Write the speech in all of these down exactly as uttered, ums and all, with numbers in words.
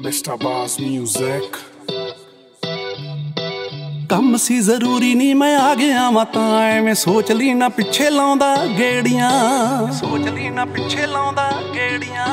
Mister ਬਾਸ music. ਕੰਮ ਸੀ ਜ਼ਰੂਰੀ ਨਹੀਂ ਮੈਂ ਆ ਗਿਆ ਵਾਂ ਤਾਂ ਐਵੇਂ ਸੋਚ ਲਈ ਨਾ ਪਿੱਛੇ ਲਾਉਂਦਾ ਗੇੜੀਆਂ, ਸੋਚ ਲਈ ਨਾ ਪਿੱਛੇ ਲਾਉਂਦਾ ਗੇੜੀਆਂ।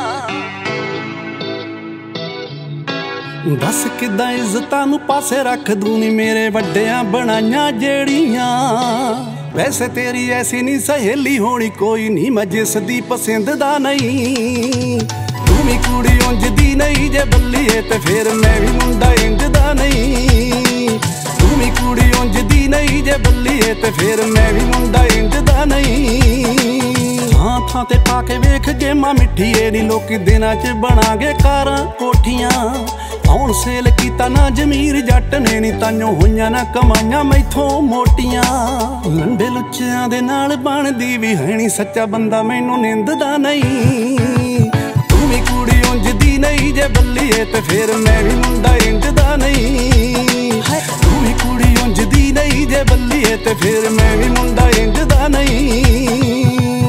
ਦੱਸ ਕਿੱਦਾਂ ਇੱਜ਼ਤਾਂ ਨੂੰ ਪਾਸੇ ਰੱਖ ਦੂੰ ਨੀ ਮੇਰੇ ਵੱਡਿਆਂ ਬਣਾਈਆਂ ਜਿਹੜੀਆਂ। ਵੈਸੇ ਤੇਰੀ ਐਸੀ ਨਹੀਂ ਸਹੇਲੀ ਹੋਣੀ ਕੋਈ ਨਹੀਂ, ਮੈਂ ਜਿਸ ਦੀ ਪਸੰਦ ਦਾ ਨਹੀਂ। ਤੂੰ ਵੀ ਕੁੜੀ ਉਂਝ ਦੀ ਨਹੀਂ ਜੇ ਬੱਲੀਏ ਤੇ ਫਿਰ ਮੈਂ ਵੀ ਮੁੰਡਾ ਇੰਝ ਦਾ ਨਹੀਂ। ਤੂੰ ਵੀ ਕੁੜੀ ਉਂਝ ਦੀ ਨਹੀਂ ਜੇ ਬੱਲੀਏ ਤੇ ਫਿਰ ਮੈਂ ਵੀ ਮੁੰਡਾ ਇੰਝ ਦਾ ਨਹੀਂ। ਥਾਂ ਥਾਂ ਤੇ ਪਾ ਕੇ ਵੇਖ ਗੇਮਾਂ ਮਿੱਠੀਏ ਨੀ ਲੋਕੀ ਦਿਨਾਂ 'ਚ ਬਣਾਂਗੇ ਕਾਰਾਂ ਕੋਠੀਆਂ। ਹੁਣ ਸੇਲ ਕੀਤਾ ਨਾ ਜ਼ਮੀਰ ਜੱਟ ਨੇ ਨੀ ਤਾਈਓ ਹੋਈਆਂ ਨਾ ਕਮਾਈਆਂ ਮੈਥੋਂ ਮੋਟੀਆਂ। ਲੰਡੇ ਲੁੱਚਿਆਂ ਦੇ ਨਾਲ ਬਣਦੀ ਵੀ ਹੈ ਨੀ ਸੱਚਾ ਬੰਦਾ ਮੈਨੂੰ ਨਿੰਦਦਾ ਨਹੀਂ। ਤੂੰ ਵੀ ਕੁੜੀ ਉਂਝ ਦੀ ਨਹੀਂ ਜੇ ਬੱਲੀਏ ਤੇ ਫਿਰ ਮੈਂ ਵੀ ਮੁੰਡਾ ਇੰਝ ਦਾ ਨਹੀਂ। ਤੂੰ ਵੀ ਕੁੜੀ ਉਂਝ ਦੀ ਨਹੀਂ ਜੇ ਬੱਲੀਏ ਤੇ ਫਿਰ ਮੈਂ ਵੀ ਮੁੰਡਾ ਇੰਝ ਦਾ ਨਹੀਂ।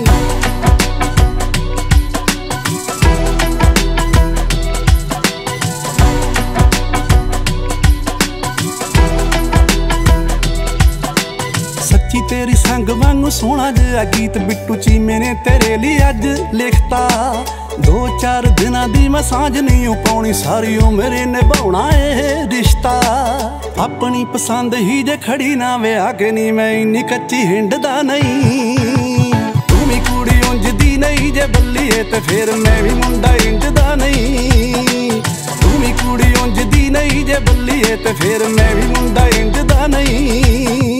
ਸੱਚੀ ਤੇਰੀ ਸੰਗ ਵਾਂਗੂ ਸੋਹਣਾ ਜਿਹਾ ਗੀਤ ਬਿੱਟੂ ਚੀਮੇ ਨੇ ਤੇਰੇ ਲਈ ਅੱਜ ਲਿਖਤਾ। ਦੋ ਚਾਰ ਦਿਨਾਂ ਦੀ ਮੈਂ ਸਾਂਝ ਨਹੀਂ ਪਾਉਣੀ, ਸਾਰੀ ਉਮਰ ਨਿਭਾਉਣਾ ਇਹ ਰਿਸ਼ਤਾ। ਆਪਣੀ ਪਸੰਦ ਹੀ ਜੇ ਖੜੀ ਨਾ ਵਿਆਹ ਕੇ ਨੀ ਮੈਂ ਇੰਨੀ ਕੱਚੀ ਹਿੰਡਦਾ ਨਹੀਂ। ਤੂੰ ਵੀ ਕੁੜੀ ਉਂਝ ਦੀ ਨਹੀਂ ਜੇ ਬੱਲੀਏ ਤੇ ਫਿਰ ਮੈਂ ਵੀ ਮੁੰਡਾ ਇੰਝ ਦਾ ਨਹੀਂ। ਤੂੰ ਵੀ ਕੁੜੀ ਉਂਝ ਦੀ ਨਹੀਂ ਜੇ ਬੱਲੀਏ ਤੇ ਫਿਰ ਮੈਂ ਵੀ ਮੁੰਡਾ ਇੰਝ ਦਾ ਨਹੀਂ।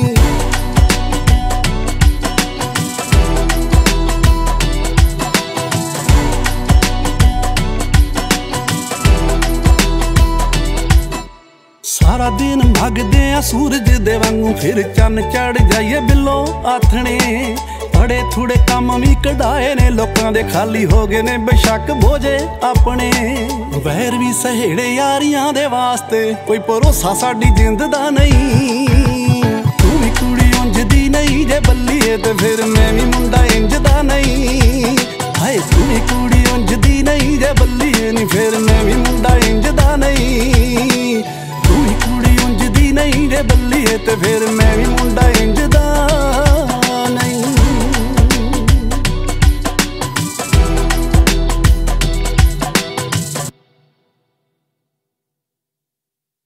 ਸਾਰਾ ਦਿਨ ਮੰਗਦੇ ਆ ਸੂਰਜ ਦੇ ਵਾਂਗੂ ਫਿਰ ਚੰਨ ਚੜ ਜਾਈਏ ਬਿੱਲੋਂ ਆਥਣੇ। ਬੜੇ ਥੋੜੇ ਕੰਮ ਵੀ ਕਢਾਏ ਨੇ ਲੋਕਾਂ ਦੇ, ਖਾਲੀ ਹੋ ਗਏ ਨੇ ਬੇਸ਼ੱਕ ਬੋਝੇ ਆਪਣੇ। ਵੈਰ ਵੀ ਸਹੇੜੇ ਯਾਰੀਆਂ ਦੇ ਵਾਸਤੇ, ਕੋਈ ਭਰੋਸਾ ਸਾਡੀ ਜਿੰਦ ਦਾ ਨਹੀਂ। ਤੂੰ ਵੀ ਕੁੜੀ ਉਂਝ ਦੀ ਨਹੀਂ ਜੇ ਬੱਲੀਏ ਤੇ ਫਿਰ ਮੈਂ ਵੀ ਮੁੰਡਾ ਇੰਝ ਦਾ ਨਹੀਂ। ਹਾਏ ਤੂੰ ਵੀ ਕੁੜੀ ਉਂਝ ਦੀ ਨਹੀਂ ਜੇ ਬੱਲੀਏ ਨੀ ਫਿਰ ਮੈਂ ਵੀ ਮੁੰਡਾ ਇੰਝ ਦਾ ਨਹੀਂ। ਤੂੰ ਵੀ ਕੁੜੀ ਉਂਝ ਦੀ ਨਹੀਂ ਜੇ ਬੱਲੀਏ ਤੇ ਫਿਰ ਮੈਂ ਵੀ ਮੁੰਡਾ